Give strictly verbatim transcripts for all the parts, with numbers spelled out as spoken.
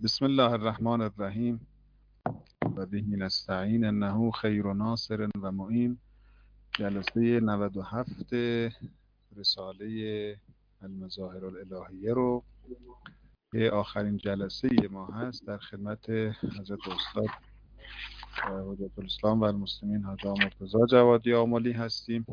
بسم الله الرحمن الرحیم و به نستعین انه خیر ناصر و معین. جلسه نود و هفت رساله المظاهر الالهیه رو که آخرین جلسه ما هست در خدمت حضرت استاد حجت الاسلام و المسلمین حاج آقا مرتضی جوادی آملی هستیم.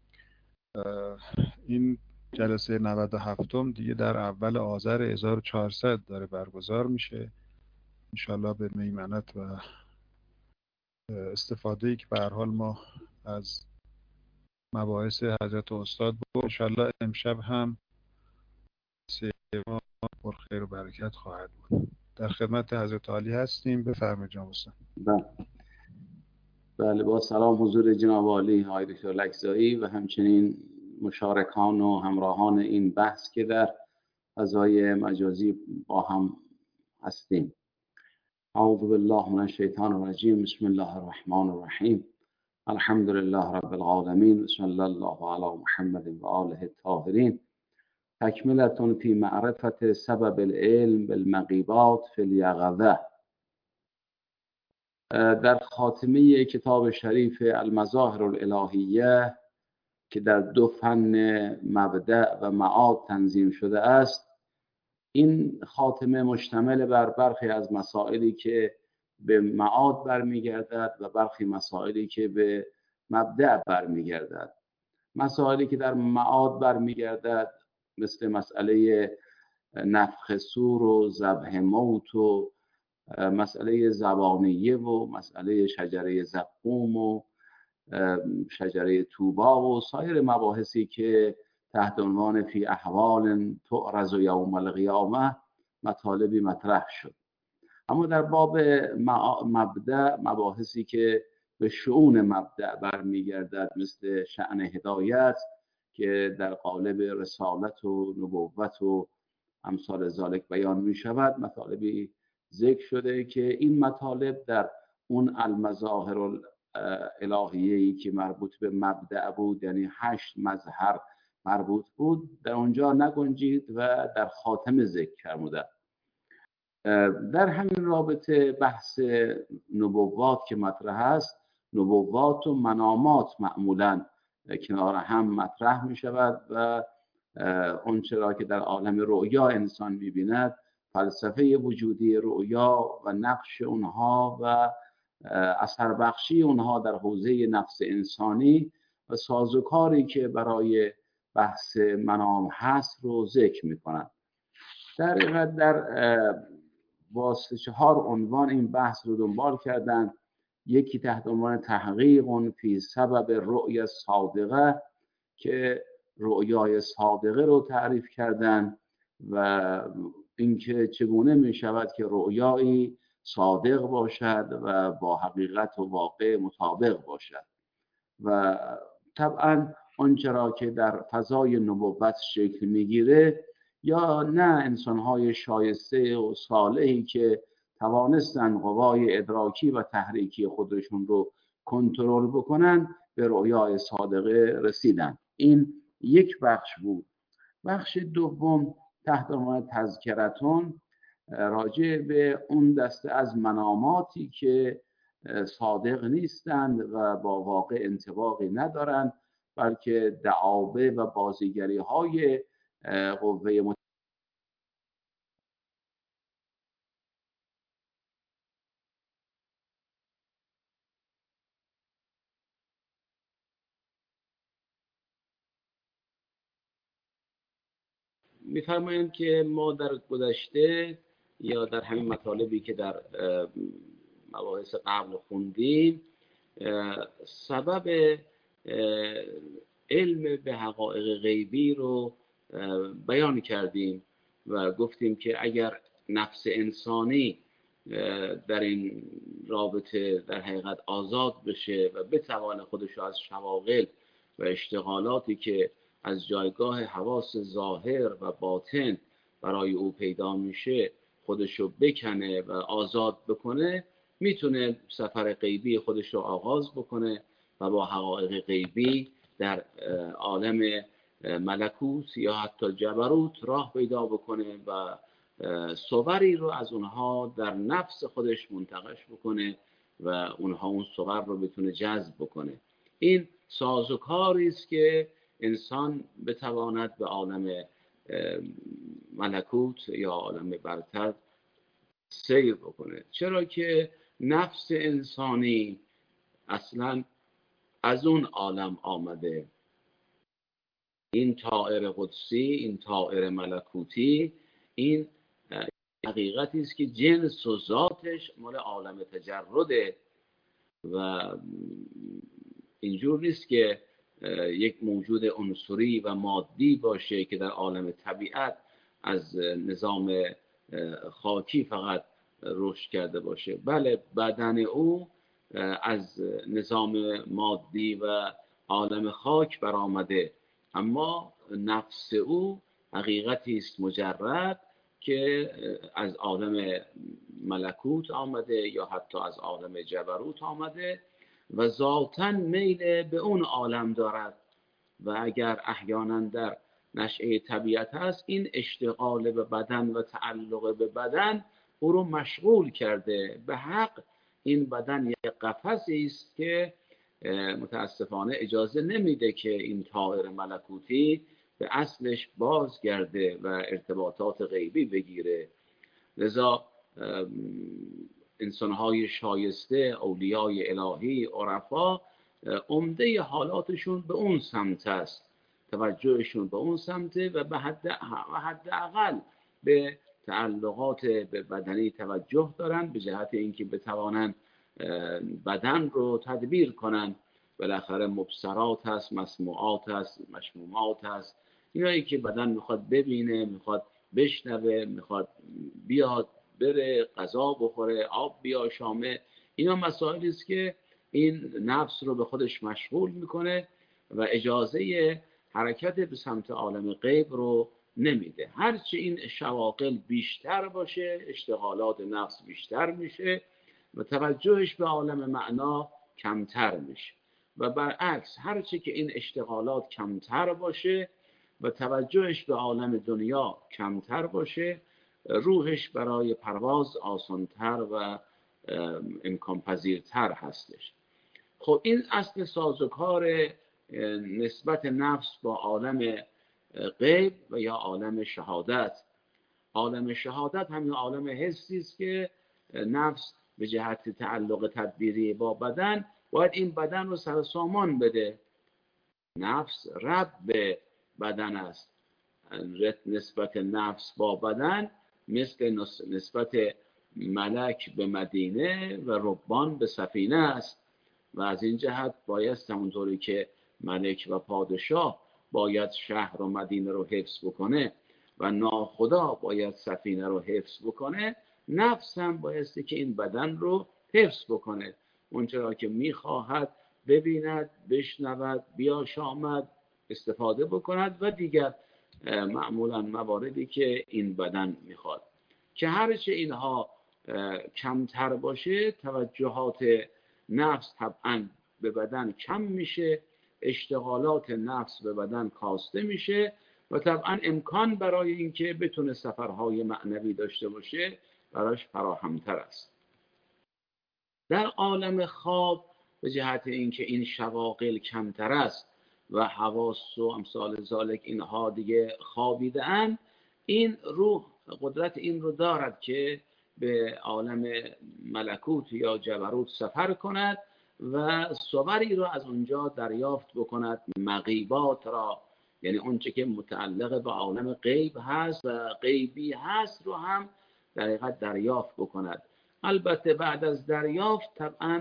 این جلسه نود و هفتم دیگه در اول آذر هزار و چهارصد داره برگزار میشه. انشالله به میمنت و استفاده‌ای که به هر حال ما از مباحث حضرت استاد بود، انشالله امشب هم سیما پر خیر و برکت خواهد بود. در خدمت حضرت عالی هستیم. بفرمایید جناب استاد. بله بله با سلام حضور جناب عالی های دکتر لکزایی و همچنین مشارکان و همراهان این بحث که در فضای مجازی با هم هستیم. اعوذ بالله من الشیطان الرجیم. بسم الله الرحمن الرحیم. الحمد لله رب العالمین. بسم الله علی محمد و آله الطاهرین. تکملة فی معرفت سبب العلم بالمغیبات فی الیقظة. در خاتمه کتاب شریف المظاهر الالهیه که در دو فن مبدأ و معاد تنظیم شده است، این خاتمه مشتمل بر برخی از مسائلی که به معاد برمیگردد و برخی مسائلی که به مبدأ برمیگردد. مسائلی که در معاد برمیگردد مثل مسئله نفخ صور و ذبح موت و مسئله زبانیه و مسئله شجره زقوم و شجره طوبا و سایر مباحثی که تحت عنوان فی احوال تعرض یوم القیامه مطالبی مطرح شد. اما در باب مبدأ مباحثی که به شؤون مبدأ برمیگردد مثل شأن هدایت که در قالب رسالت و نبوت و امثال ذالک بیان می شود، مطالبی ذکر شده که این مطالب در اون المظاهر الالهیه‌ای که مربوط به مبدأ بود، یعنی هشت مظهر مربوط بود، در اونجا نگنجید و در خاتمه ذکر فرموده. در همین رابطه بحث نبوات که مطرح است، نبوات و منامات معمولا کنار هم مطرح می شود و اون چرا که در عالم رؤیا انسان می بیند، فلسفه وجودی رؤیا و نقش اونها و اثر بخشی اونها در حوزه نفس انسانی و سازوکاری که برای بحث منام هست رو ذکر می کنند. در در واسه چهار عنوان این بحث رو دنبال کردن. یکی تحت عنوان تحقیق فی سبب رؤیا صادقه که رؤیای صادقه رو تعریف کردن و اینکه چگونه می شود که رؤیایی صادق باشد و با حقیقت و واقع مطابق باشد و طبعا آنچه را که در فضای نبوت شکل میگیره یا نه انسانهای شایسته و صالحی که توانستن قوای ادراکی و تحریکی خودشون رو کنترل بکنن به رؤیای صادقه رسیدن. این یک بخش بود. بخش دوم تحت عنوان تذکرتون راجع به اون دسته از مناماتی که صادق نیستند و با واقع انطباقی ندارند، بلکه دعاوی و بازیگری های قوه مت... می‌فرمایند که ما در گذشته یا در همین مطالبی که در مباحث قبل خوندیم سبب علم به حقایق غیبی رو بیان کردیم و گفتیم که اگر نفس انسانی در این رابطه در حقیقت آزاد بشه و بتوانه خودش رو از شواغل و اشتغالاتی که از جایگاه حواس ظاهر و باطن برای او پیدا میشه خودش رو بکنه و آزاد بکنه، میتونه سفر غیبی خودش رو آغاز بکنه و با حقایق غیبی در عالم ملکوت یا حتی جبروت راه پیدا بکنه و صوری رو از اونها در نفس خودش منتقش بکنه و اونها اون صور رو بتونه جذب بکنه. این سازوکاری است که انسان بتواند به عالم ملکوت یا عالم برتر سیر بکنه، چرا که نفس انسانی اصلا از اون عالم آمده. این طائر قدسی، این طائر ملکوتی، این حقیقتی است که جنس و ذاتش مال عالم تجرده و اینجور نیست که یک موجود عنصری و مادی باشه که در عالم طبیعت از نظام خاکی فقط رشد کرده باشه. بله، بدن او از نظام مادی و عالم خاک برآمده، اما نفس او حقیقتی است مجرد که از عالم ملکوت آمده یا حتی از عالم جبروت آمده و ذاتاً میل به اون عالم دارد و اگر احیانا در نشأه طبیعت هست، این اشتغال به بدن و تعلق به بدن او رو مشغول کرده. به حق این بدن یک قفسی است که متاسفانه اجازه نمیده که این طائر ملکوتی به اصلش بازگرده و ارتباطات غیبی بگیره. لذا انسانهای شایسته، اولیای الهی، عرفا، عمده حالاتشون به اون سمت است، توجهشون به اون سمته و به حد حداقل به تعلقات به بدنی توجه دارن، به جهت اینکه بتوانن بدن رو تدبیر کنن. بالاخره مبصرات هست، مسموعات هست، مشمومات هست، اینایی که بدن میخواد ببینه، میخواد بشنوه، میخواد بیاد بره، غذا بخوره، آب بیاشامه. اینا مسائلی است که این نفس رو به خودش مشغول میکنه و اجازه حرکت به سمت عالم غیب رو نمیده. هرچی این شواغل بیشتر باشه، اشتغالات نفس بیشتر میشه و توجهش به عالم معنا کمتر میشه و برعکس هرچی که این اشتغالات کمتر باشه و توجهش به عالم دنیا کمتر باشه، روحش برای پرواز آسانتر و امکان پذیرتر هستش. خب این اصل سازوکار نسبت نفس با عالم غیب و یا عالم شهادت. عالم شهادت همین عالم حسی است که نفس به جهت تعلق تدبیری با بدن باید این بدن رو سر سامان بده. نفس رب به بدن است. نسبت نفس با بدن مثل نسبت ملک به مدینه و ربان به سفینه است و از این جهت باید همونطوری که ملک و پادشاه باید شهر و مدینه رو حفظ بکنه و ناخدا باید سفینه رو حفظ بکنه، نفس هم بایستی که این بدن رو حفظ بکنه. اونچرا که میخواهد ببیند، بشنود، بیاشامد، استفاده بکند و دیگر معمولا مواردی که این بدن میخواد. که هرچه اینها کمتر باشه، توجهات نفس طبعا به بدن کم میشه، اشتغالات نفس به بدن کاسته میشه و طبعا امکان برای اینکه بتونه سفرهای معنوی داشته باشه براش فراهمتر است. در عالم خواب به جهت اینکه این شواغل کمتر است و حواس و امثال ذالک اینها دیگه خوابیده اند، این روح قدرت این رو دارد که به عالم ملکوت یا جبروت سفر کند و صوری رو از اونجا دریافت بکند، مغیبات را، یعنی اونچه که متعلق به عالم غیب هست و غیبی هست رو هم در حقیقت دریافت بکند. البته بعد از دریافت طبعا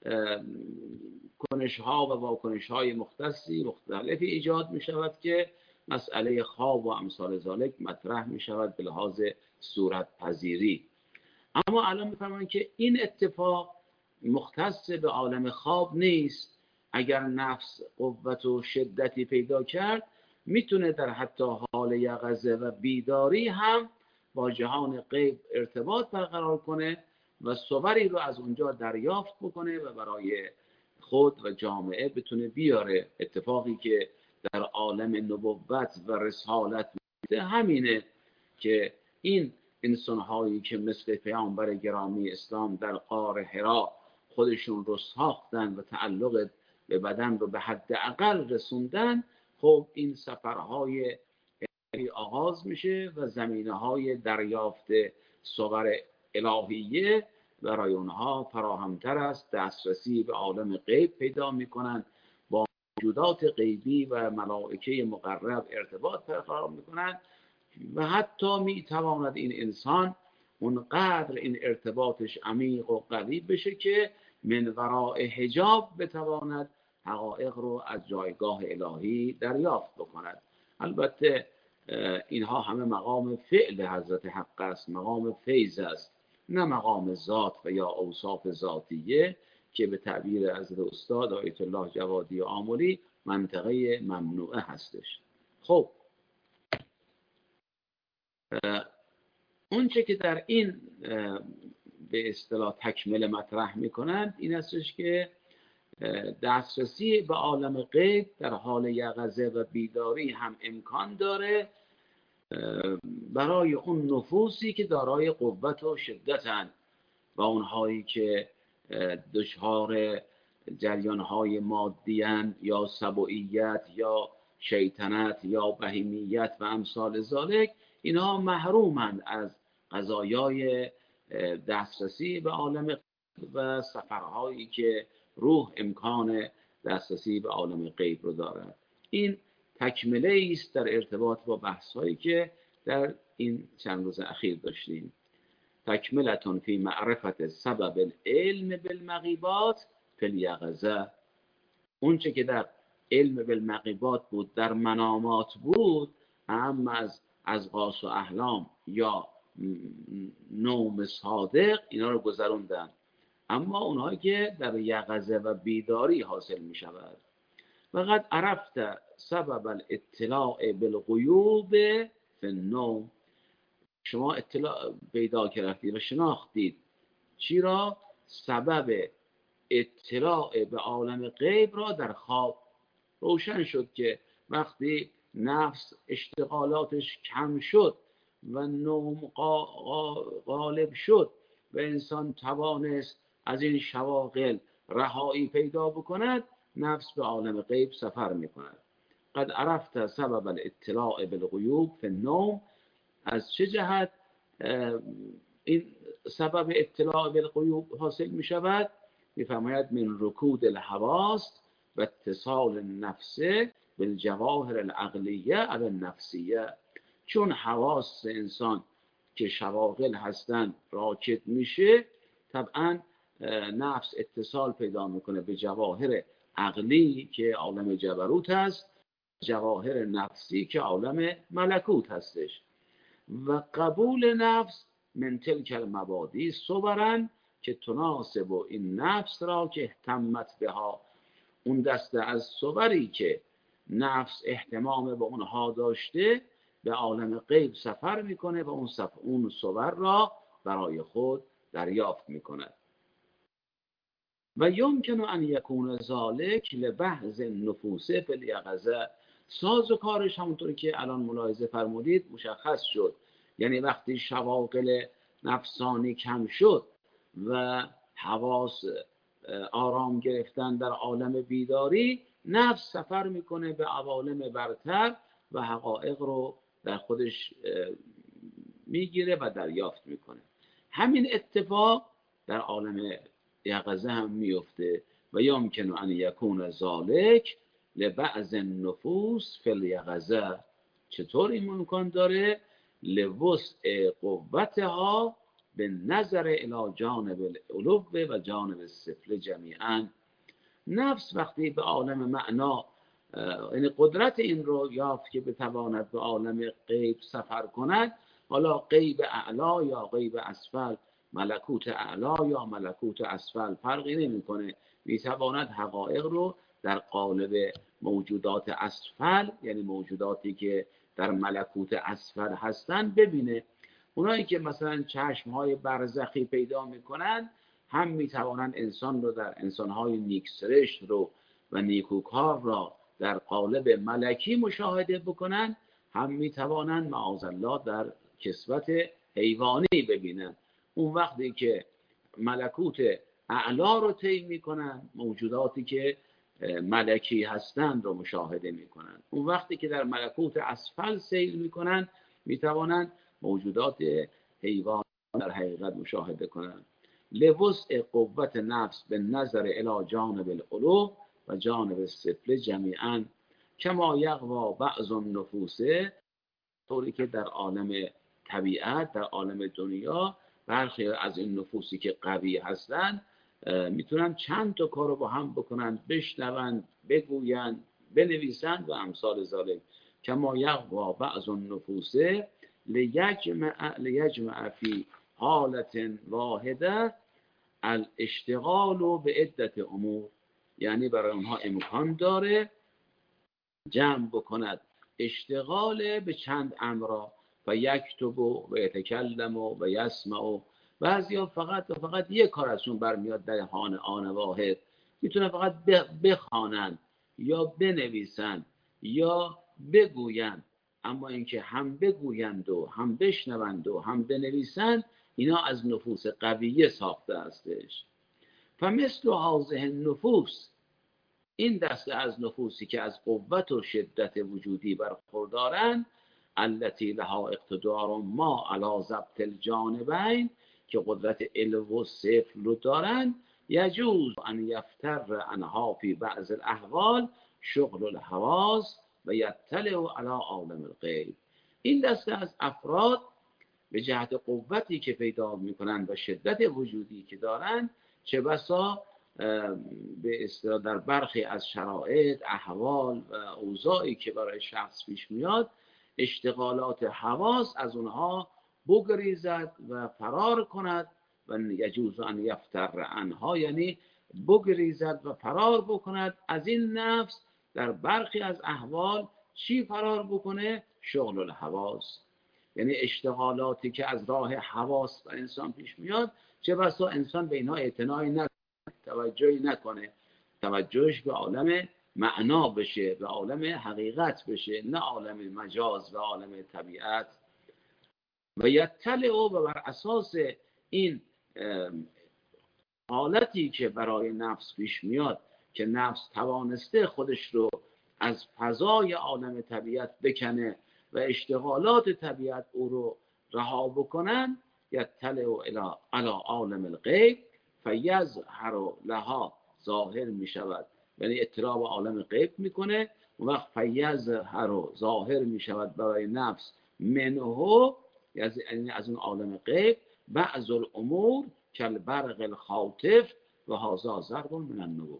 کنش ها و واکنش های مختصی مختلفی ایجاد می شود که مسئله خواب و امثال ذالک مطرح می شود به لحاظ صورت پذیری. اما الان می‌فهمن که این اتفاق مختص به عالم خواب نیست. اگر نفس قوت و شدتی پیدا کرد، میتونه در حتی حال یقظه و بیداری هم با جهان غیب ارتباط برقرار کنه و صوری رو از اونجا دریافت بکنه و برای خود و جامعه بتونه بیاره. اتفاقی که در عالم نبوت و رسالت میفته همینه که این انسان‌هایی که مثل پیامبر گرامی اسلام در غار حرا خودشون رو ساختن و تعلق به بدن رو به حد اقل رسوندن، خب این سفرهای آغاز میشه و زمینه‌های دریافت صور الهیه برای اونها فراهمتر است. دسترسی به عالم غیب پیدا میکنن، با موجودات غیبی و ملائکه مقرب ارتباط برقرار میکنن و حتی میتواند این انسان اونقدر این ارتباطش عمیق و قوی بشه که من وراء حجاب بتواند حقایق رو از جایگاه الهی دریافت بکند. البته اینها همه مقام فعل حضرت حق است، مقام فیض است، نه مقام ذات و یا اوصاف ذاتیه که به تعبیر حضرت استاد آیت الله جوادی آملی منطقه ممنوعه هستش. خب اونچه که در این به اصطلاح تکمله مطرح میکنند این استش که دسترسی به عالم غیب در حال یقظه و بیداری هم امکان داره برای اون نفوسی که دارای قوت و شدتن و اونهایی که دچار جریانهای مادیان یا سبوعیت یا شیطنت یا بهیمیت و امثال ذالک، اینها محرومند از قضایای دسترسی به عالم و سفرهایی که روح امکان دسترسی به عالم غیب رو دارد. این تکمله است در ارتباط با بحث‌هایی که در این چند روز اخیر داشتیم. تکملتون فی معرفت سبب العلم بالمغیبات فی الیقظه. اون چه که در علم بالمغیبات بود، در منامات بود، اما از از غاص و احلام یا نوم صادق اینا رو گذروندن. اما اونهایی که در یقظه و بیداری حاصل می شود. وقد عرفت سبب الاطلاع بالغیوب فی النوم. شما اطلاع پیدا کردید و شناختید چی را؟ سبب اطلاع به عالم غیب را در خواب. روشن شد که وقتی نفس اشتغالاتش کم شد و نوم غالب شد و انسان توانست از این شواغل رهایی پیدا بکند، نفس به عالم غیب سفر می کند. قد عرفت سبب الاطلاع بالغیوب فی النوم. از چه جهت این سبب اطلاع بالغیوب حاصل می شود؟ می‌فرماید من رکود الحواس و اتصال النفس بالجواهر العقلیه او النفسیه. چون حواس انسان که شواغل هستند راکد میشه، طبعا نفس اتصال پیدا میکنه به جواهر عقلی که عالم جبروت هست، جواهر نفسی که عالم ملکوت هستش. و قبول نفس من تلک المبادی صورن که تناسب این نفس را که اهتمت بها. اون دسته از صوری که نفس اهتمام به اونها داشته به عالم غیب سفر میکنه و اون سفر اون صور را برای خود دریافت میکند. و یمکن ان یکون ذالک لبحث النفوس فی الیقظه. ساز و کارش همونطوری که الان ملاحظه فرمودید مشخص شد. یعنی وقتی شواغل نفسانی کم شد و حواس آرام گرفتن در عالم بیداری، نفس سفر میکنه به عوالم برتر و حقایق رو در خودش میگیره و دریافت میکنه. همین اتفاق در عالم یقظه هم میفته. و یمکن ان یکون ذالک لبعض النفوس فی الیقظه. چطور این امکان داره؟ لوسع قوتها به نظر الی جانب العلو و جانب السفل جمیعا. نفس وقتی به عالم معنا یعنی قدرت این رو یافت که بتواند به عالم غیب سفر کند، حالا غیب اعلا یا غیب اسفل، ملکوت اعلا یا ملکوت اسفل فرقی نمیکنه، میتواند حقایق رو در قالب موجودات اسفل، یعنی موجوداتی که در ملکوت اسفل هستند ببینه. اونایی که مثلا چشمهای برزخی پیدا میکنن هم میتوانند انسان رو در انسانهای نیکسرشت رو و نیکوکار را در قالب ملکی مشاهده بکنن، هم میتوانند معاذ الله در کسوت حیوانی ببینن. اون وقتی که ملکوت اعلا رو طی میکنن، موجوداتی که ملکی هستند رو مشاهده میکنن. اون وقتی که در ملکوت اسفل سیر میکنن، میتوانند موجودات حیوان در حقیقت مشاهده کنند. لوسع قوت نفس به نظر الی جانب العلو و جانب السفل جمیعا کما یقوا بعض النفوس، طوری که در عالم طبیعت، در عالم دنیا، برخی از این نفوسی که قوی هستند میتونن چند تا کارو با هم بکنن، بشنوند، بگویند، بنویسند و امثال ذالک. کما یقوا بعض النفوس لیجمع لیجمع فی حالت واحده الاشتغال به عدت امور، یعنی برای اونها امکان داره جمع بکند اشتغال به چند امر و یکتب و یتکلم و یسمع. بعضیا فقط و فقط یک کار ازشون برمیاد در آن آن واحد، میتونه فقط بخوانند یا بنویسند یا بگویند، اما اینکه هم بگویند و هم بشنوند و هم بنویسند، اینا از نفوس قویه ساخته هستش. فمثل هذه النفوس، این دسته از نفوسی که از قوت و شدت وجودی برخوردارند، التي لها اقتدار ما علی ضبط الجانبین، که قدرت علو و سفل رو دارند، یجوز ان یفتر عنها فی بعض الاحوال شغل الحواس و یطلع علی عالم الغیب. این دسته از افراد به جهت قوتی که پیدا میکنند و شدت وجودی که دارند، چه بسا به اصطلاح در برخی از شرایط، احوال و اوضاعی که برای شخص پیش میاد، اشتغالات حواس از اونها بگریزد و فرار کند. و یجوز ان یفتر عنها، یعنی بگریزد و فرار بکند از این نفس. در برخی از احوال چی فرار بکنه؟ شغل الحواس، یعنی اشتغالاتی که از راه حواس و انسان پیش میاد، چه بسا انسان به اینها اعتنایی نکنه، توجهی نکنه، توجهش به عالم معنا بشه، به عالم حقیقت بشه، نه عالم مجاز و عالم طبیعت. و یطلع، و بر اساس این حالتی که برای نفس پیش میاد که نفس توانسته خودش رو از فضای عالم طبیعت بکنه و اشتغالات طبیعت او رو رها بکنن، یطلع علی عالم الغیب فیظهر لها، ظاهر می شود، یعنی اطلاع به عالم غیب میکنه. و وقت فیظهر، ظاهر می شود برای نفس، منه، یعنی از اون عالم غیب، بعض الامور کالبرق الخاطف و هذا ضرب من النبوة.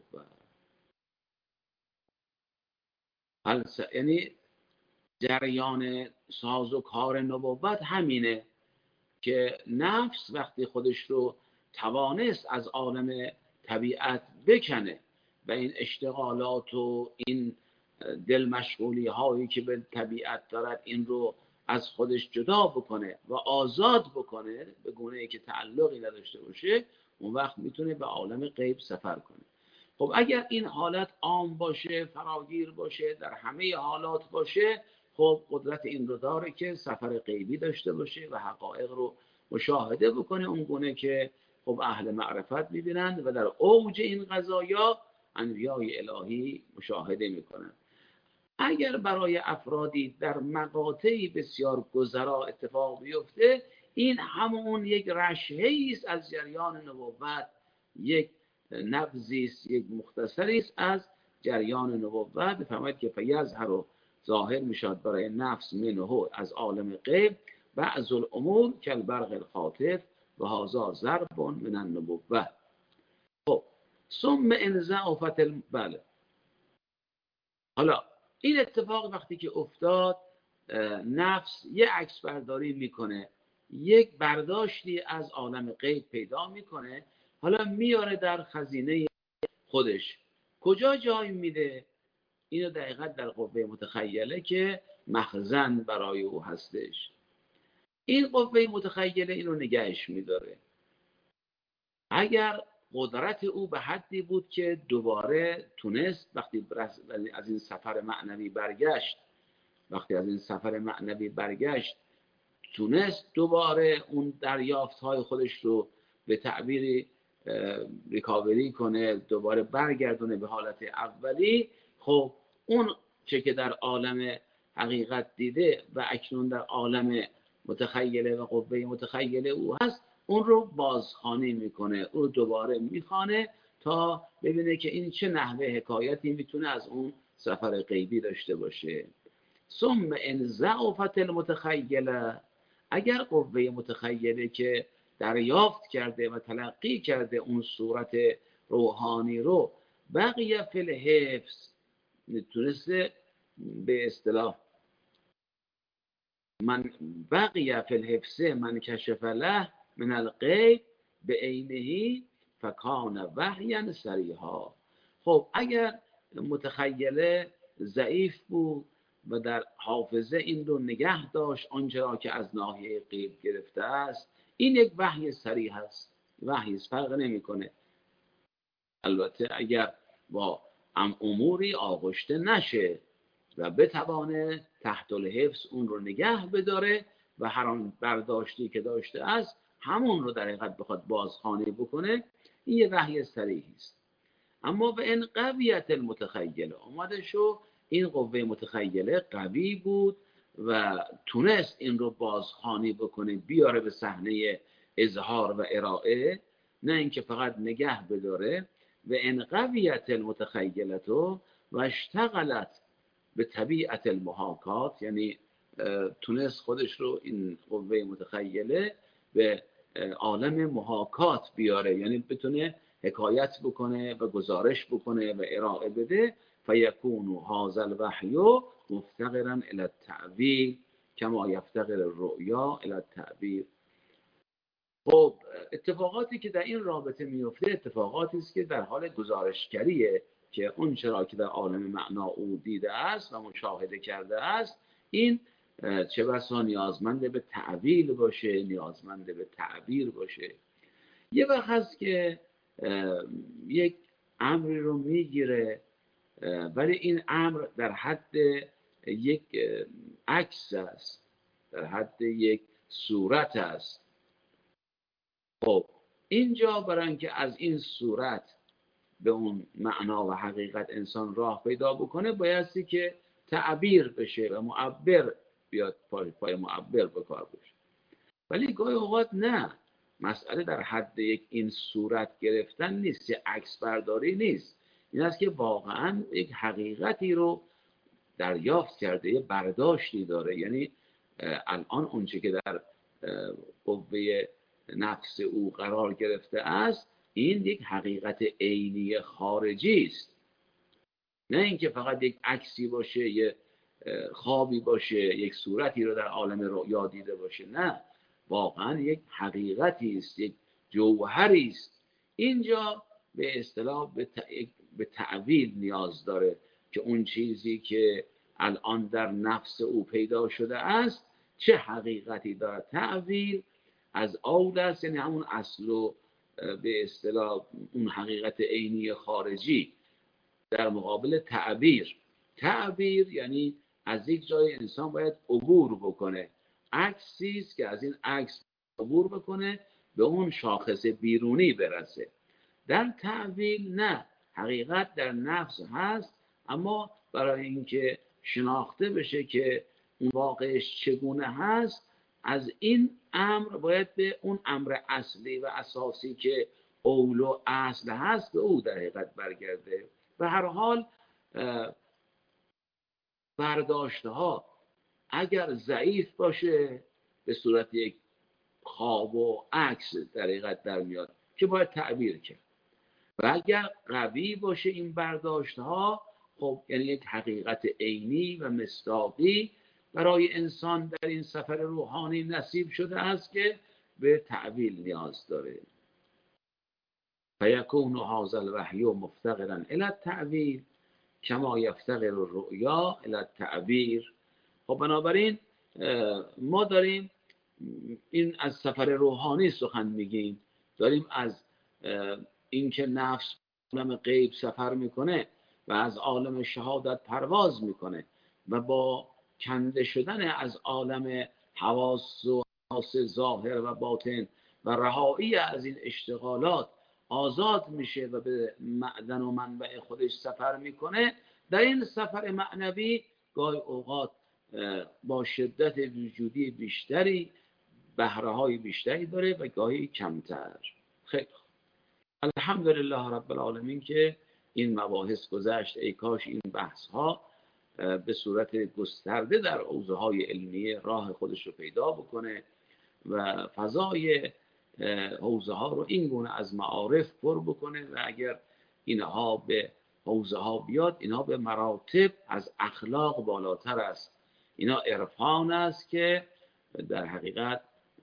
یعنی جریان ساز و کار نبوت همینه که نفس وقتی خودش رو توانست از عالم طبیعت بکنه و این اشتغالات و این دل مشغولی هایی که به طبیعت دارد، این رو از خودش جدا بکنه و آزاد بکنه به گونه‌ای که تعلقی نداشته باشه، اون وقت میتونه به عالم غیب سفر کنه. خب اگر این حالت عام باشه، فراگیر باشه، در همه حالات باشه، خب قدرت این رو داره که سفر غیبی داشته باشه و حقایق رو مشاهده بکنه، اون گونه که خب اهل معرفت میبینند و در اوج این قضایا انبیای الهی مشاهده میکنند. اگر برای افرادی در مقاطعی بسیار گذرا اتفاق بیفته، این همون یک رشحه‌ای است از جریان نبوت، یک نبضی است، یک مختصری است از جریان نبوت. فهمید که فیظهر، ظاهر میشد برای نفس، منه، از عالم غیب، بعض الامور کالبرق الخاطف و هذا ضرب من النبوة. خب ثم ان ضعفت بله. حالا این اتفاق وقتی که افتاد، نفس یک عکس برداری میکنه، یک برداشتی از عالم غیب پیدا میکنه، حالا میاره در خزینه خودش. کجا جای میده؟ اینو دقیقاً در قوه متخیله که مخزن برای او هستش. این قوه متخیله اینو نگهش میداره. اگر قدرت او به حدی بود که دوباره تونست وقتی از این سفر معنوی برگشت وقتی از این سفر معنوی برگشت تونست دوباره اون دریافت های خودش رو به تعبیری ریکاوری کنه، دوباره برگردونه به حالت اولی، خب اون چه که در عالم حقیقت دیده و اکنون در عالم متخیله و قوه متخیله او هست، اون رو بازخوانی میکنه، اون رو دوباره میخوانه تا ببینه که این چه نحوه حکایتی میتونه از اون سفر غیبی داشته باشه. ثم ان ضعفت المتخیله، اگر قوه متخیله که دریافت کرده و تلقی کرده اون صورت روحانی رو بقیه فی الحفظ، تونسته به اصطلاح من بقیه فی الحفظ من کشف له من الغیب به عینه فکان وحیا صریحا. خب اگر متخیله ضعیف بود و در حافظه این رو نگه داشت آنچه را که از ناحیه غیب گرفته است، این یک وحی صریح است، وحی فرق نمیکنه. البته اگر با ام اموری آغشته نشه و بتوانه تحت الحفظ اون رو نگه بداره و هر آن برداشتی که داشته است همون رو در حقیقت بخواد بازخوانی بکنه، این یه وحی صریحی است. اما به این قویت المتخیله، اومده شو این قوه متخیله قوی بود و تونست این رو بازخوانی بکنه، بیاره به صحنه اظهار و ارائه، نه اینکه فقط نگه بداره. و این قویت المتخیلتو و اشتغلت به طبیعت المحاکات، یعنی تونست خودش رو این قوه متخیله به عالم محاکات بیاره، یعنی بتونه حکایت بکنه و گزارش بکنه و ارائه بده. فیکون هذا الوحی مفتقرا الی التأویل کما یفتقر الرؤیا الی التعبیر. خب اتفاقاتی که در این رابطه میفته اتفاقاتی است که در حال گزارشگریه که اون چرا که در عالم معنا او دیده است و مشاهده کرده است، این چه بسا نیازمند به تعویل باشه، نیازمند به تعبیر باشه. یه وقت هست که یک امری رو میگیره ولی این امر در حد یک عکس است، در حد یک صورت است. خب اینجا برای اینکه از این صورت به اون معنا و حقیقت انسان راه پیدا بکنه بایستی که تعبیر بشه و معبر بیاد، پای, پای معبر بکار بشه. ولی گاهی اوقات نه، مسئله در حد یک این صورت گرفتن نیست، یه عکس برداری نیست، این است که واقعا یک حقیقتی رو دریافت کرده، یه برداشتی داره. یعنی الان اونچه که در قوه نفس او قرار گرفته است این یک حقیقت عینی خارجی است، نه اینکه فقط یک عکسی باشه، یه خوابی باشه، یک صورتی رو در عالم رؤیا دیده باشه. نه، واقعا یک حقیقتی است، یک جوهری است. اینجا به اصطلاح به تعویل نیاز داره که اون چیزی که الان در نفس او پیدا شده است چه حقیقتی داره. تعویل از اول است، یعنی همون اصل و به اصطلاح اون حقیقت عینی خارجی در مقابل تعبیر. تعبیر یعنی از یک جای انسان باید عبور بکنه، عکسی است که از این عکس عبور بکنه به اون شاخص بیرونی برسه. در تعبیر نه، حقیقت در نفس هست، اما برای اینکه شناخته بشه که اون واقعش چگونه هست، از این امر باید به اون امر اصلی و اساسی که اول و اصل هست به او در حقیقت برگرده. به هر حال برداشته ها اگر ضعیف باشه به صورت یک خواب و عکس در حقیقت در میاد که باید تعبیر کرد، و اگر قوی باشه این برداشته ها، خب یعنی یک حقیقت عینی و مصداقی برای انسان در این سفر روحانی نصیب شده است که به تعبیر نیاز داره. فیکون هذا الوحی مفتقرا الی التعبیر کما یفتقر الرؤیا الی التعبیر. خب بنابراین ما داریم این از سفر روحانی سخن میگیم، داریم از اینکه نفس عالم غیب سفر میکنه و از عالم شهادت پرواز میکنه و با کنده شدن از عالم حواس و ظاهر و باطن و رهایی از این اشتغالات آزاد میشه و به معدن و منبع خودش سفر میکنه، در این سفر معنوی گاهی اوقات با شدت وجودی بیشتری بهره های بیشتری داره و گاهی کمتر. خیلی الحمدلله رب العالمین که این مباحث گذشت. ای کاش این بحث ها به صورت گسترده در حوزه های علمیه راه خودش رو پیدا بکنه و فضای حوزه ها رو این گونه از معارف پر بکنه و اگر اینها به حوزه ها بیاد، اینها به مراتب از اخلاق بالاتر است. اینا عرفان است که در حقیقت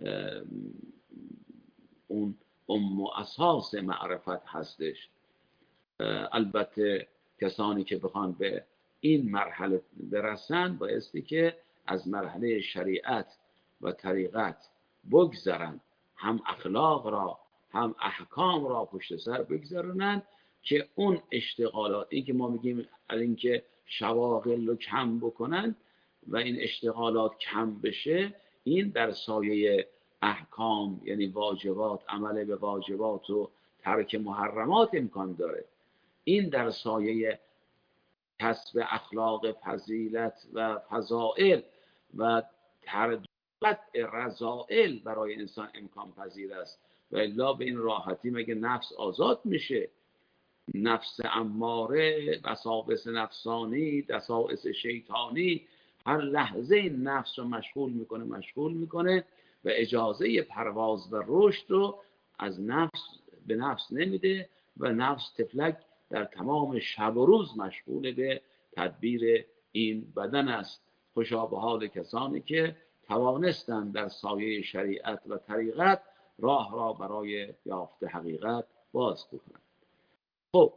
اون ام و اساس معرفت هستش. البته کسانی که بخوان به این مرحله برسن بایستی که از مرحله شریعت و طریقت بگذرن، هم اخلاق را هم احکام را پشت سر بگذارنن که اون اشتغالاتی که ما میگیم از اینکه شواغل رو کم بکنن و این اشتغالات کم بشه، این در سایه احکام یعنی واجبات، عمل به واجبات و ترک محرمات امکان داره. این در سایه کسب اخلاق فضیلت و فضائل و تردد رذائل برای انسان امکان پذیر است. و الا به این راحتی مگه نفس آزاد میشه؟ نفس اماره، وساوس نفسانی، دسائس شیطانی هر لحظه این نفس رو مشغول میکنه مشغول میکنه و اجازه پرواز و رشد رو از نفس به نفس نمیده و نفس تفلک در تمام شب و روز مشغول به تدبیر این بدن است. خوشا به حال کسانی که توانستند در سایه شریعت و طریقت راه را برای یافت حقیقت باز کنند. خب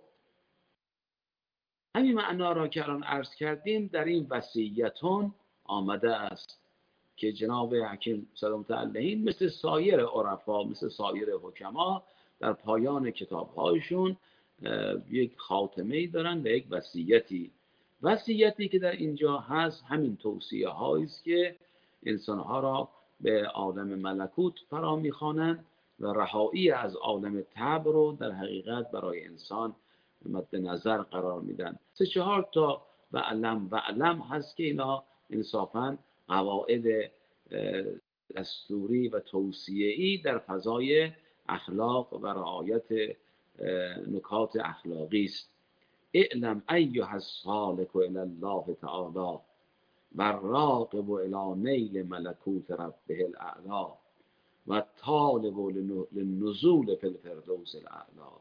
همین معنا را که الان عرض کردیم در این وصیتون آمده است که جناب حکیم سلامت علیهم مثل سایر عرفا، مثل سایر حکما در پایان کتابهایشون یک خاتمه‌ای دارن و یک وصیتی. وصیتی که در اینجا هست همین توصیه هایی است که انسانها را به عالم ملکوت فرا میخوانند و رهایی از عالم طبع رو در حقیقت برای انسان مد نظر قرار میدن. سه چهار تا و علم و علم هست که اینا انصافاً قواعد دستوری و توصیه‌ای در فضای اخلاق و رعایت نکات اخلاقی است. اعلم ایها السالک الی الله تعالی و الراغب الی نیل ملکوت ربه الاعلی و طالب للنزول فی الفردوس الاعلی.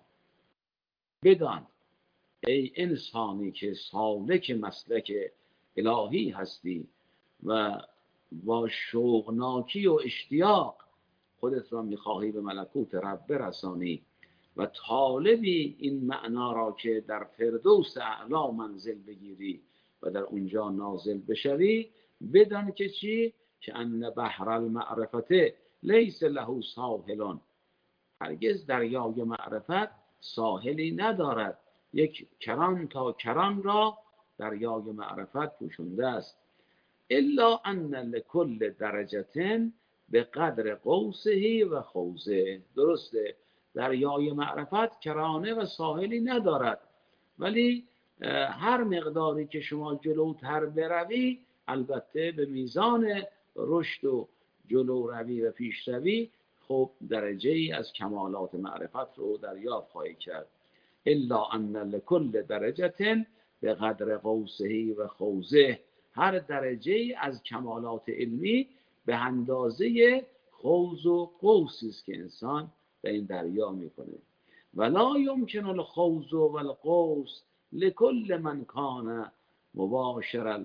بدان ای انسانی که سالک مسلک الهی هستی و با شوقناکی و اشتیاق خودت را میخواهی به ملکوت رب برسانی و طالبی این معنا را که در فردوس اعلا منزل بگیری و در اونجا نازل بشوی، بدان که چی؟ که ان بحر المعرفت لیس له ساحلون، هرگز دریای معرفت ساحلی ندارد. یک کران تا کران را دریای معرفت پوشونده است. الا ان لکل درجه به قدر قوسه و خوزه. درسته دریای معرفت کرانه و ساحلی ندارد، ولی هر مقداری که شما جلوتر بروی البته به میزان رشد و جلو روی و پیش روی خب درجه ای از کمالات معرفت رو دریافت خواهی کرد. الا ان لکل درجه به قدر قوسه و خوزه، هر درجه ای از کمالات علمی به اندازه خوز و قوسی است که انسان به این دریا میکنه. ولا یمکن الخوز و القوس لکل من کان مباشر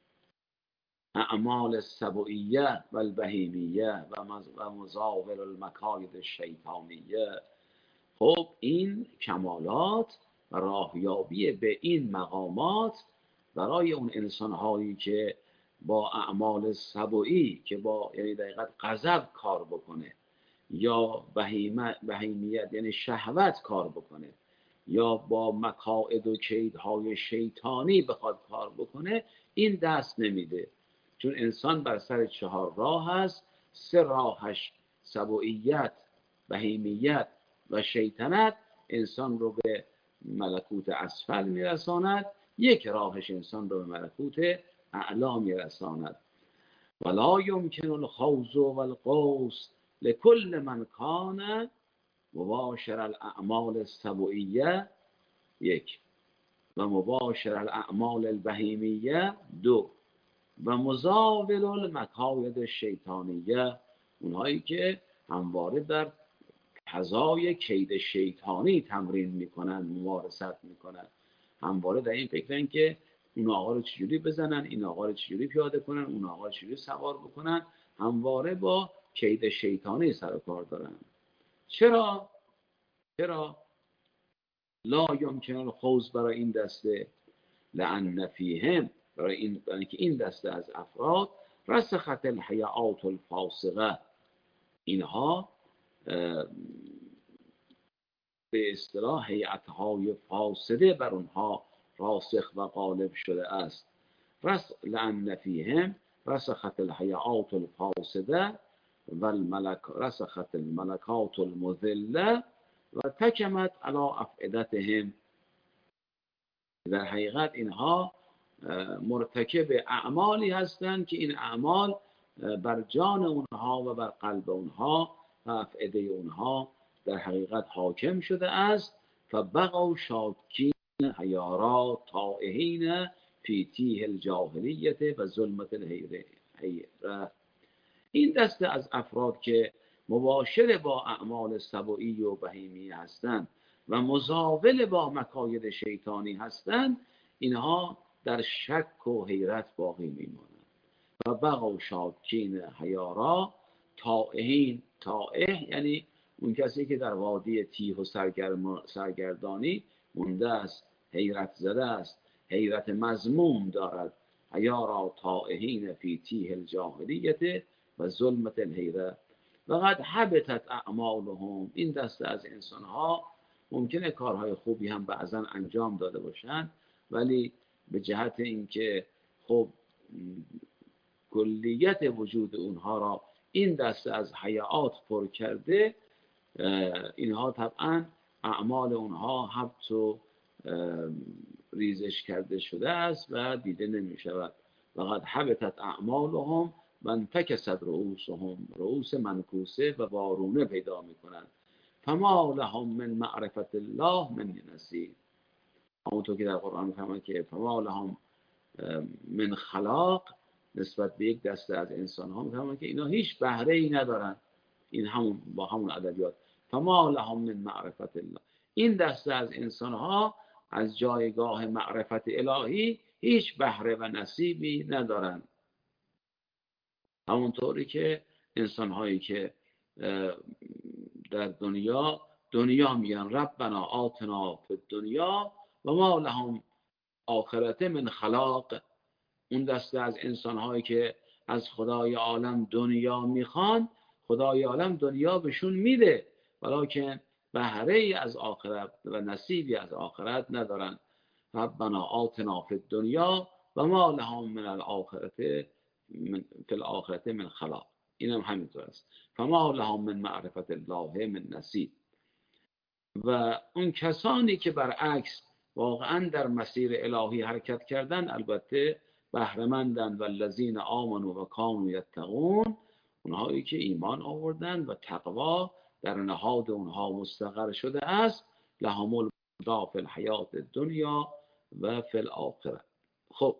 الاعمال السبعیه و البهیمیه و مزاول المکاید الشیطانیه. خب این کمالات و راهیابی به این مقامات برای اون انسان‌هایی که با اعمال سبعی که با یعنی دقیقاً غضب کار بکنه یا بهیمیت یعنی شهوت کار بکنه یا با مکائد و کیدهای شیطانی بخواد کار بکنه، این دست نمیده. چون انسان بر سر چهار راه هست: سه راهش سبوعیت، بهیمیت و شیطنت انسان رو به ملکوت اسفل میرساند، یک راهش انسان رو به ملکوت اعلا میرساند. ولا یمکن الخوض والغوص لكل من کان مباشر الاعمال السبوعیه یک، و مباشر الاعمال البهیمیه دو، و مزاول المکاید الشیطانیه، اونهایی که همواره در فضای کید شیطانی تمرین میکنن، ممارست میکنن، همواره در این فکرن که اون آقا رو چجوری بزنن، این آقا رو چجوری پیاده کنن، اون آقا رو چجوری سوار بکنن، همواره با کید شیطانی سر و کار دارن. چرا؟ چرا؟ لا یمکن الخوض برای این دسته، لأن فیهم، برای این برای که این دسته از افراد رسخت الحیات الفاسقه، اینها به اصطلاح هیئت‌های فاسده بر اونها راسخ و غالب شده است. رس لأن فیهم رسخت الحیات الفاسده و الملک رسخت الملکات المذله و تکمت علی افئدتهم، در حقیقت اینها مرتکب اعمالی هستند که این اعمال بر جان اونها و بر قلب اونها و افئده اونها در حقیقت حاکم شده است. فبقوا شاکین حیارا طائحین فی تیه الجاهلیت و ظلمت الحیره. این دسته از افراد که مباشر با اعمال سبوعی و بهیمی هستند و مزاول با مکاید شیطانی هستند، اینها در شک و حیرت باقی میمانند. و بقوا شاکین حیارا طائحین، طائح یعنی اون کسی که در وادی تیه و سرگردانی مونده است، حیرت زده است، حیرت مذموم دارد. حیارا طائحین فی تیه الجاهلیت و ظلمت الحیره و قد حبطت اعمالهم، این دسته از انسانها ممکنه کارهای خوبی هم بعضا انجام داده باشند، ولی به جهت اینکه خب کلیت وجود اونها را این دسته از حیات پر کرده، اینها طبعا اعمال اونها حبط و ریزش کرده شده است و دیده نمی شود. و قد حبطت اعمالهم و انتکست رؤوسهم، رؤوس منکوسه و وارونه پیدا می کنند. فما لهم من معرفت الله من نصیب، همونطور که در قرآن میفهمند که فما لهم من خلاق، نسبت به یک دسته از انسان ها میفهمند که اینا هیچ بهره ای ندارن. این همون با همون ادبیات فما لهم من معرفت الله، این دسته از انسان ها از جایگاه معرفت الهی هیچ بهره و نصیبی ندارن. همونطوری که انسان هایی که در دنیا دنیا میگن ربنا آتنا فی دنیا و ما لهم آخرت من خلاق، اون دسته از انسان هایی که از خدای عالم دنیا میخوان، خدای عالم دنیا بهشون میده ولیکن بهره ای از آخرت و نصیبی از آخرت ندارن. ربنا آتنا فی الدنیا و ما لهم من الاخرت من فی الاخرت من خلاق، اینم همینطور است. فما لهم من معرفت الله من نصیب. و اون کسانی که برعکس واقعا در مسیر الهی حرکت کردن، البته بهره‌مندند. والذین آمنوا و کانوا یتقون، اونهایی که ایمان آوردن و تقوا در نهاد اونها مستقر شده است. لهم البشری فی الحیات الدنیا و فی الاخره. خب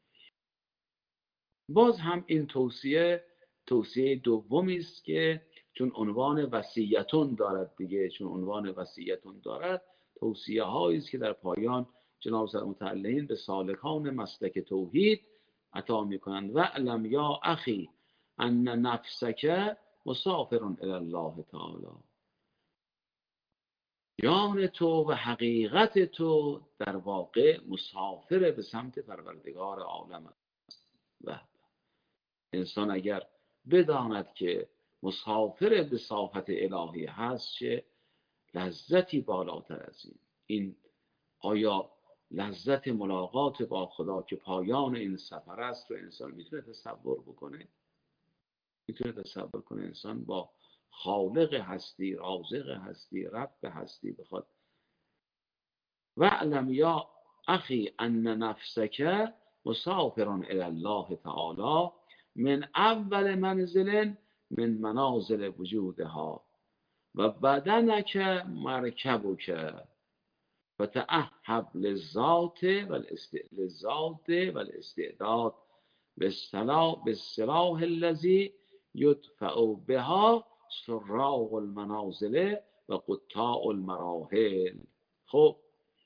باز هم این توصیه توصیه دومی است که چون عنوان وصیتون دارد دیگه، چون عنوان وصیتون دارد، توصیه هایی است که در پایان جناب سر متعلقین به سالکان مسلک توحید عطا میکنند. و علم یا اخی ان نفسک مسافر الی الله تعالی، جان تو و حقیقت تو در واقع مسافر به سمت پروردگار عالم است. و انسان اگر بداند که مسافر به صافت الهی هست، چه لذتی بالاتر از این. این آیا لذت ملاقات با خدا که پایان این سفر است رو انسان میتونه تصور بکنه؟ میتونه تصور کنه انسان با خالق هستی، رازق هستی، رب هستی بخواد. واعلم یا اخی ان نفسک مسافر الی الله تعالی من اول منزل من منازل وجودها و بدنک مرکبک فتأهب للذات للذات والاستعداد بالسلاح الذي يدفع بها سراغ المنازل و قطاع المراحل. خب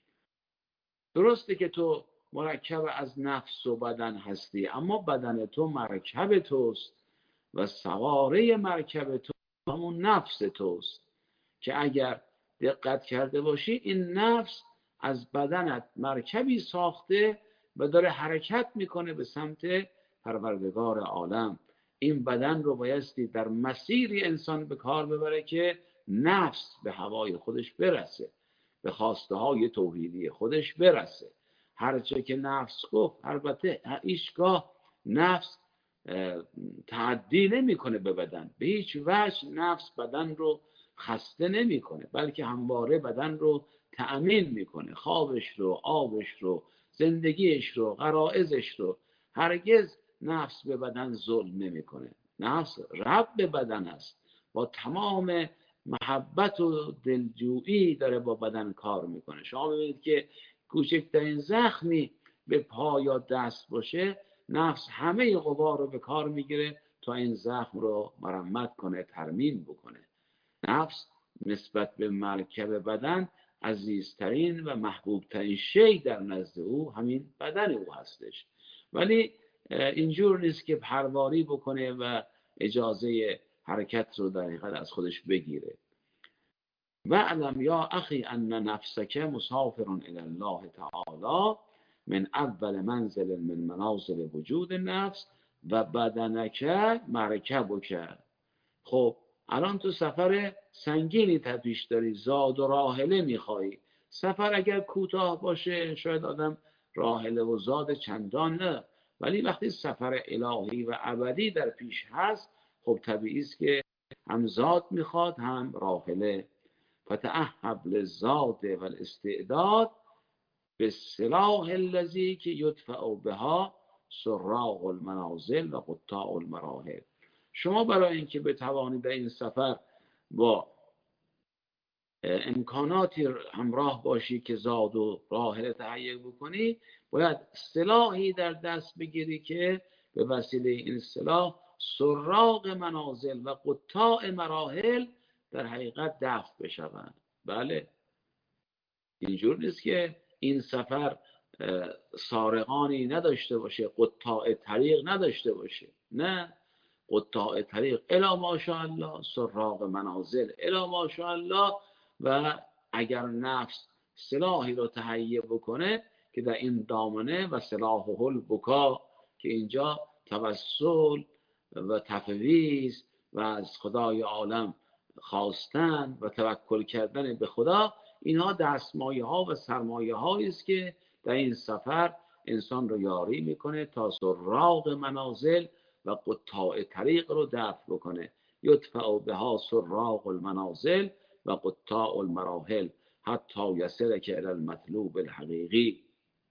درسته که تو مرکب از نفس و بدن هستی، اما بدن تو مرکب توست و سواره مرکب تو همون نفس توست که اگر دقت کرده باشی این نفس از بدنت مرکبی ساخته و داره حرکت میکنه به سمت پروردگار عالم. این بدن رو بایستی در مسیری انسان به کار ببره که نفس به هوای خودش برسه، به خواسته های توحیدی خودش برسه. هرچه که نفس گفت، البته هیچگاه نفس تعدی نمیکنه به بدن، به هیچ وجه نفس بدن رو خسته نمیکنه، بلکه همواره بدن رو تأمین میکنه، خوابش رو، آبش رو، زندگیش رو، غرائزش رو. هرگز نفس به بدن ظلم نمیکنه. نفس رب به بدن است، با تمام محبت و دلجویی داره با بدن کار میکنه. شما ببینید که کوچکترین زخمی به پا یا دست باشه، نفس همه قوا رو به کار میگیره تا این زخم رو مرمت کنه، ترمیم بکنه. نفس نسبت به مرکب بدن عزیزترین و محبوبترین شی در نزد او همین بدن او هستش، ولی اینجور نیست که پرواری بکنه و اجازه حرکت رو در حقیقت از خودش بگیره. واعلم یا اخی ان نفسک مسافر الی الله تعالی من اول منزل من منازل وجود نفس و بدنک مرکبک. خب الان تو سفر سنگینی پیش داری، زاد و راحله میخوایی. سفر اگر کوتاه باشه شاید آدم راحله و زاد چندان نه، ولی وقتی سفر الهی و ابدی در پیش هست، خب طبیعی است که هم زاد میخواد هم راحله. فتأهب للزاد و الاستعداد بالسلاح الذی که یدفع بها سراغ المنازل و قطاع المراحل. شما برای اینکه بتوانید در این سفر با امکاناتی همراه باشی که زاد و راحله تهیه بکنی، باید سلاحی در دست بگیری که به وسیله این سلاح سراغ منازل و قطاع مراحل در حقیقت دفع بشوند. بله، اینجور نیست که این سفر سارقانی نداشته باشه، قطاع طریق نداشته باشه. نه، قطاع طریق الا ماشاءالله، سراغ منازل الا ماشاءالله. و اگر نفس سلاحی رو تهیه بکنه که در این دامنه و سلاح حل بکا، که اینجا توسل و تفویض و از خدای عالم خواستن و توکل کردن به خدا، اینها دستمایه ها و سرمایه هایی است که در این سفر انسان رو یاری میکنه تا سراغ منازل و قطاع طریق رو دفع بکنه. یدفع بها سراغ المنازل و قطاع المراحل حتی یصلک الی المطلوب الحقیقی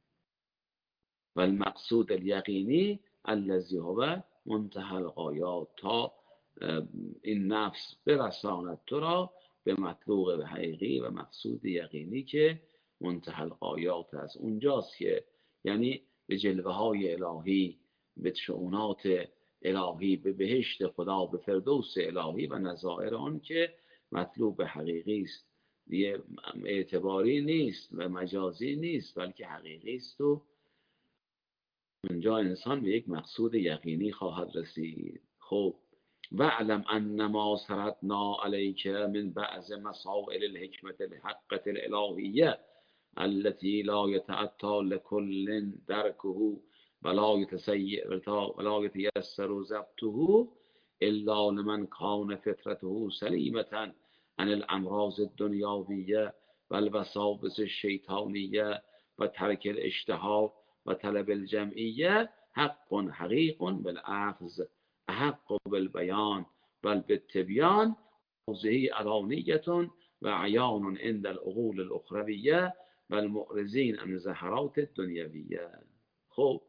و المقصود الیقینی الذی هو منتهی الغایات. تا این نفس برساند تو را به مطلوب حقیقی و مقصود یقینی که منتهی الغایات است. اونجاست که یعنی به جلوه های الهی، به شؤونات الهی، به بهشت خدا، به فردوس الهی و نظائر آن که مطلوب حقیقی است، دیگه اعتباری نیست و مجازی نیست، بلکه حقیقی است و اونجا انسان به یک مقصود یقینی خواهد رسید. خب واعلم ان ما سردنا علیک من بعض مسائل الحکمت الحقة الالهیه التي لا يتأتى لكل دركه ولا يتيسر ضبطه الا لمن كان فطرته سلیمة عن الامراض الدنیاویه و الوساوس الشیطانیه و ترک الاشتها و طلب الجمعیه حق حقیق بالاخذ احق بالبیان بل بالتبیان حوزه علانیتون و عیان عند العقول الاخرویه و المعرضین عن زهرات الدنیویه. خب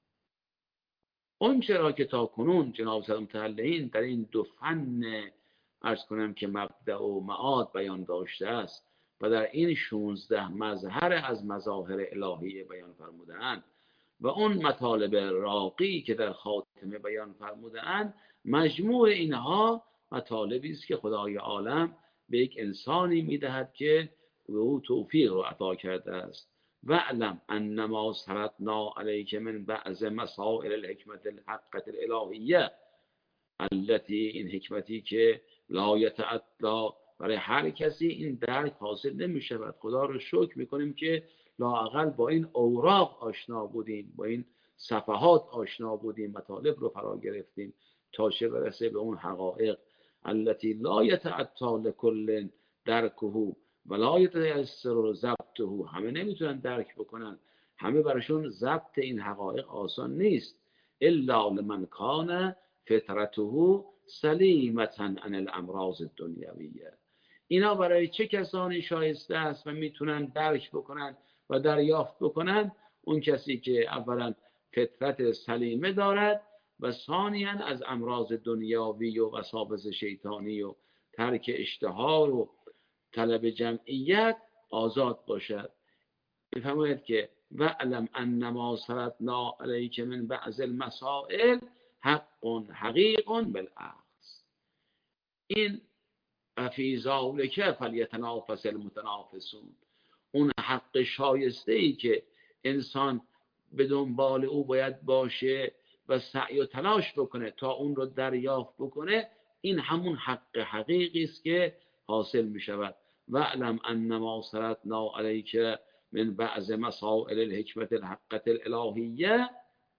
اون چرا که تا کنون جناب سید متعلقین در این دو فن عرض کنم که مبدأ و معاد بیان داشته است و در این شونزده مظهر از مظاهر الهی بیان فرمودند و اون مطالب راقی که در خاتمه بیان فرمودند، مجموع اینها مطالبی است که خدای عالم به یک انسانی میدهد که به او توفیق رو عطا کرده است. واعلم انما سردنا علیک من بعض مسائل الحکمت الحقه الالهیه التي، این حکمتی که لا یتعطا، برای هر کسی این درک حاصل نمی شود. خدا رو شکر میکنیم که لااقل با این اوراق آشنا بودیم، با این صفحات آشنا بودیم، مطالب رو فرا گرفتیم تا چه برسه به اون حقایق التي لا یتعطا لکل درکه ولا یتیسر ضبطه. همه نمیتونن درک بکنن، همه براشون ضبط این حقایق آسان نیست. الا لمن کان فطرته سلیمتا عن الامراض الدنیویه. اینا برای چه کسانی شایسته است و میتونن درک بکنن و دریافت بکنن؟ اون کسی که اولا فطرت سلیمه دارد و ثانیا از امراض دنیاوی و وساوس شیطانی و ترک اشتها و طلب جمعیت آزاد باشد. میفرماید که وعلم انما سردنا علیک من بعض المسائل حق حقیق بالاخذ. این فی ذلک فلیتنافس المتنافسون، اون حق شایسته ای که انسان به دنبال او باید باشه و سعی و تلاش بکنه تا اون رو دریافت بکنه، این همون حق حقیقی است که حاصل می شود. واعلم انما سردنا علیک من بعض مسائل الحکمت الحقه الالهیه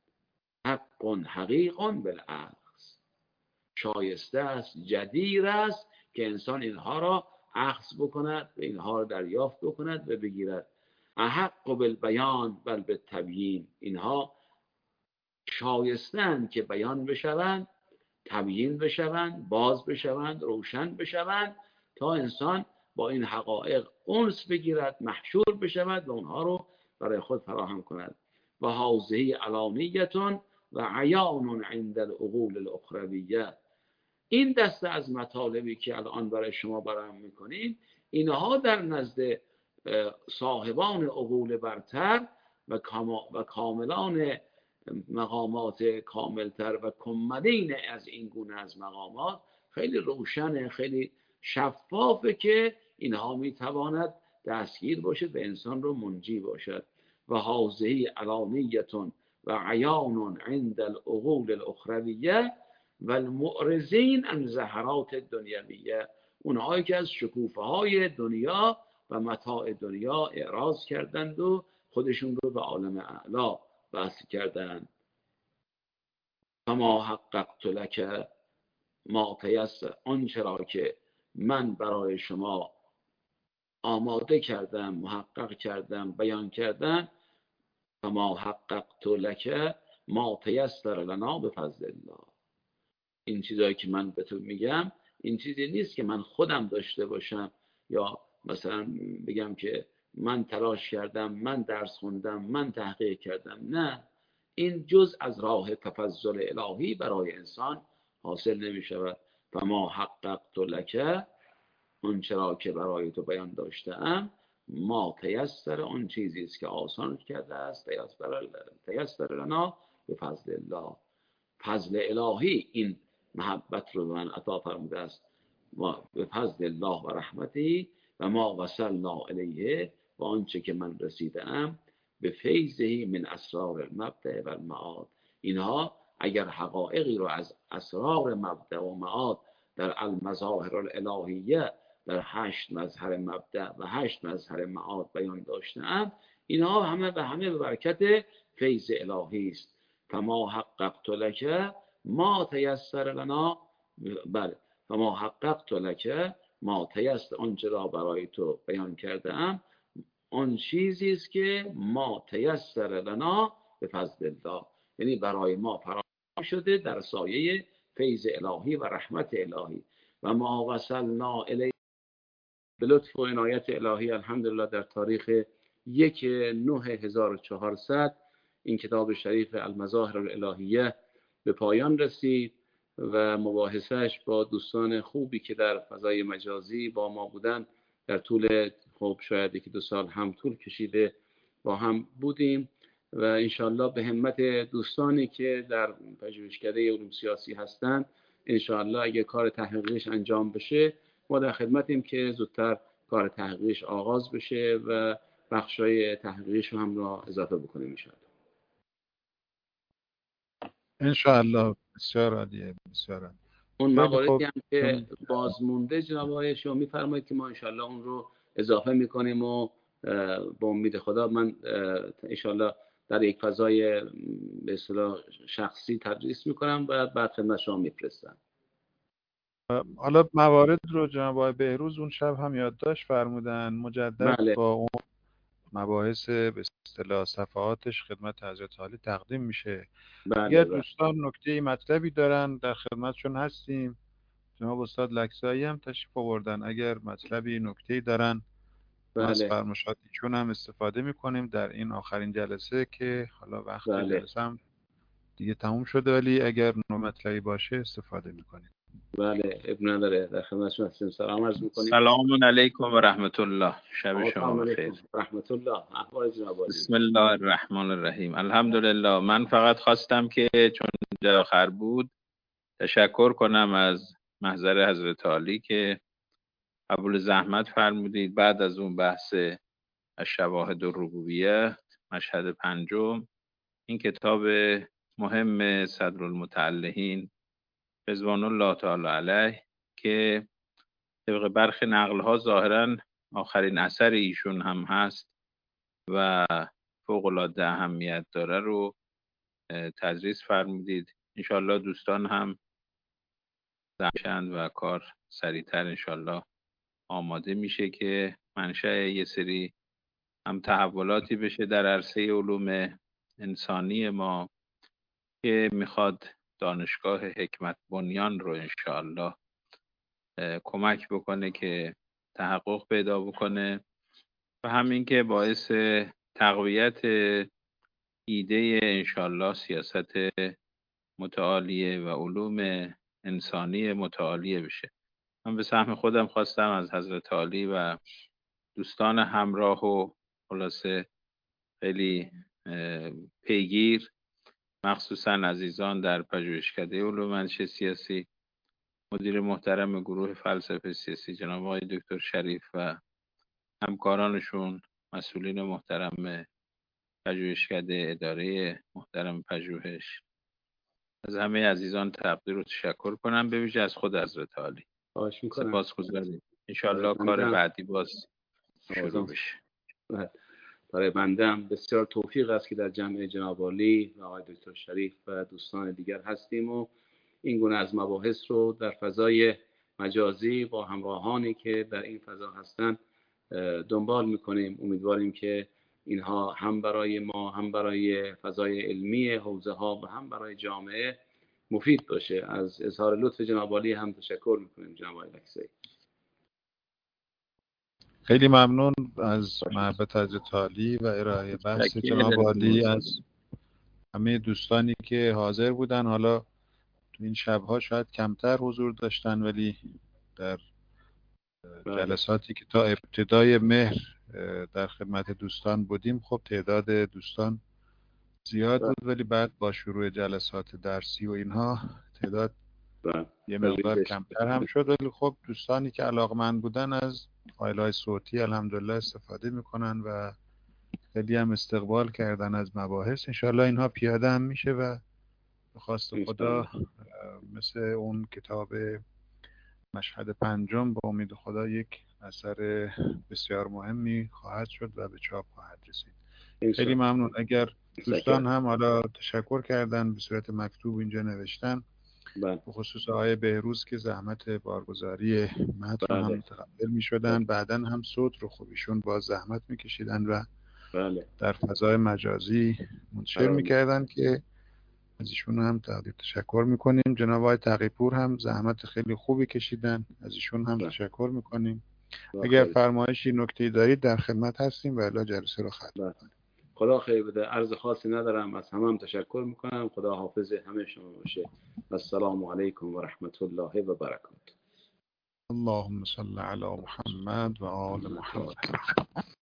حق حقیق بالاخذ. شایسته است، جدیر است که انسان اینها را اخذ بکند و اینها را دریافت بکند و بگیرد. احق بالبیان بل بالتبیین، اینها شایستند که بیان بشوند، تبیین بشوند، باز بشوند، روشن بشوند تا انسان با این حقایق انس بگیرد، محشور بشود و اونها رو برای خود فراهم کند. و حاضه علانیتون و عیان عند العقول الاخرویه. این دسته از مطالبی که الان برای شما بیان میکنیم، اینها در نزد صاحبان عقول برتر و کاملان مقامات کاملتر و کمدین از این گونه از مقامات خیلی روشنه، خیلی شفافه که اینها میتواند دستگیر باشد و انسان رو منجی باشد. و حاضه علانیتون و عیان عند العقول الاخرویه و المعرضین عن زهرات الدنیویه، اونهایی که از شکوفه های دنیا و متاع دنیا اعراض کردند و خودشون رو به عالم اعلا بحث کردند. فما حققت لک ما تیسر، آنچه را که من برای شما آماده کردم، محقق کردم، بیان کردم. فما حققت لک ما تیسر لنا بفضل الله. این چیزایی که من به تو میگم این چیزی نیست که من خودم داشته باشم یا مثلا بگم که من تلاش کردم، من درس خوندم، من تحقیق کردم. نه، این جز از راه تفضل الهی برای انسان حاصل نمی شود. فما حققت لک، اون چرا که برای تو بیان داشتم، ما تیسر، اون چیزی است که آسان کرده است، تیسر تیسر لنا به فضل الله. فضل الهی این محبت رو من عطا فرموده است. ما به فضل الله و رحمتی و ما وصلنا الیه، و آنچه که من رسیدم به فیضه من اسرار المبدأ و المعاد. اینها اگر حقایقی رو از اسرار مبدأ و معاد در المظاهر الالهیه، در هشت مظهر مبدأ و هشت مظهر معاد بیان داشتم، اینها همه به همه به برکت فیض الهی است. فما حققت لک ما تیسر لنا، بله، فما حققت لک ما تیسر، آنچه را برای تو بیان کردم آن چیزی است که ما تیسر لنا به فضل الله، یعنی برای ما فراهم شده در سایه فیض الهی و رحمت الهی. و ما وصلنا الیه به لطف و عنایت الهی الحمدلله در تاریخ یک نه هزار و چهارصد این کتاب شریف المظاهر الالهیه به پایان رسید و مباحثش با دوستان خوبی که در فضای مجازی با ما بودن در طول خب شاید یکی دو سال هم طول کشیده با هم بودیم و انشاءالله به همت دوستانی که در پژوهشکده علوم سیاسی هستند انشاءالله اگه کار تحقیقیش انجام بشه ما در خدمتیم که زودتر کار تحقیقیش آغاز بشه و بخشای تحقیقیش هم را اضافه بکنیم انشاءالله. انشاءالله. بسیار عالیه، بسیار عالیه. اون مواردی هم که چون... بازمونده جناب آقای شما میفرمایید که ما انشاءالله اون رو اضافه میکنیم و با امید خدا من انشاءالله در یک فضای به اصطلاح شخصی تدریس میکنم و بعد خدمت شما میفرستم. حالا موارد رو جناب آقای بهروز اون شب هم یادداشت فرمودن، مجدد بله. با اون مباحث به اصطلاح صفحاتش خدمت حضرت عالی تقدیم میشه. بله اگر بله. دوستان نکته مطلبی دارن در خدمتشون هستیم. جناب استاد لکزایی هم تشریف آوردن، اگر مطلبی نکته‌ای دارن ما از بله فرمایشات ایشون هم استفاده میکنیم در این آخرین جلسه که حالا وقت بله جلسه هم دیگه تموم شده، ولی اگر مطلبی باشه استفاده میکنیم. بله ابن نداره، در خدمت شما هستیم. سلام عرض میکنیم. سلام علیکم و رحمت الله. شب شما سلام بخیر. علیکم رحمت الله. احوال جناب عالی؟ بسم الله الرحمن الرحیم. الحمدلله. من فقط خواستم که چون جا آخر بود تشکر کنم از محضر حضرت عالی که قبول زحمت فرمودید بعد از اون بحث الشواهد الربوبیه مشهد پنجم، این کتاب مهم صدرالمتعلهین رضوان الله تعالی علیه که طبق برخی نقل‌ها ظاهراً آخرین اثر ایشون هم هست و فوق‌العاده اهمیت داره رو تدریس فرمودید. انشالله دوستان هم زمشند و کار سریعتر انشالله آماده میشه که منشأ یه سری هم تحولاتی بشه در عرصه علوم انسانی ما که میخواد دانشگاه حکمت بنیان رو انشالله کمک بکنه که تحقق پیدا بکنه و همین که باعث تقویت ایده انشالله سیاست متعالیه و علوم انسانی متعالیه بشه. من به سهم خودم خواستم از حضرت عالی و دوستان همراه و خلاصه خیلی پیگیر، مخصوصا عزیزان در پژوهشکده علوم منشأ سیاسی، مدیر محترم گروه فلسفه سیاسی جناب آقای دکتر شریف و همکارانشون، مسئولین محترم پژوهشکده، اداره محترم پژوهش، از همه عزیزان تقدیر و تشکر کنم، به ویژه از خود حضرت عالی. خواهش میکنم. سپاسگزاریم. انشالله کار بعدی باز شروع بشه. برای بنده هم بسیار توفیق است که در جمع جناب عالی و آقای دکتر شریف و دوستان دیگر هستیم و این گونه از مباحث رو در فضای مجازی با همراهانی که در این فضا هستند دنبال میکنیم. امیدواریم که اینها هم برای ما، هم برای فضای علمی حوزه ها و هم برای جامعه مفید باشه. از اظهار لطف جناب عالی هم تشکر میکنیم جناب آقای لکزایی. خیلی ممنون از محبت حضرت عالی و ارائه بحث جناب عالی، از همه دوستانی که حاضر بودن. حالا تو این شبها شاید کمتر حضور داشتن، ولی در جلساتی که تا ابتدای مهر در خدمت دوستان بودیم خب تعداد دوستان زیاد بود، ولی بعد با شروع جلسات درسی و اینها تعداد یه مقدار کمتر هم شد، ولی خب دوستانی که علاقمند بودن از فایل‌های صوتی الحمدلله استفاده میکنن و خیلی هم استقبال کردن از مباحث. انشاءالله اینها پیاده هم میشه و به خواست خدا مثل اون کتاب مشهد پنجم با امید خدا یک اثر بسیار مهمی خواهد شد و به چاپ خواهد رسید. خیلی ممنون. اگر دوستان هم حالا تشکر کردن به صورت مکتوب اینجا نوشتن، به خصوص آقای بهروز که زحمت بارگزاری متن رو هم متقبل می شدن، بعداً هم صوت رو خوبیشون با زحمت می کشیدن و در فضای مجازی منتشر می کردن که از ایشون هم تقدیر تشکر میکنیم. جناب آقای تقی‌پور هم زحمت خیلی خوبی کشیدن، از ایشون هم تشکر میکنیم. اگر فرمایشی نکته‌ای دارید در خدمت هستیم و الا جلسه رو ختم کنیم. خدا خیر بده. عرض خاصی ندارم، از همه هم تشکر میکنم. خدا حافظ همه شما باشه. السلام علیکم و رحمت الله و برکاته. اللهم صل علی محمد و آل محمد.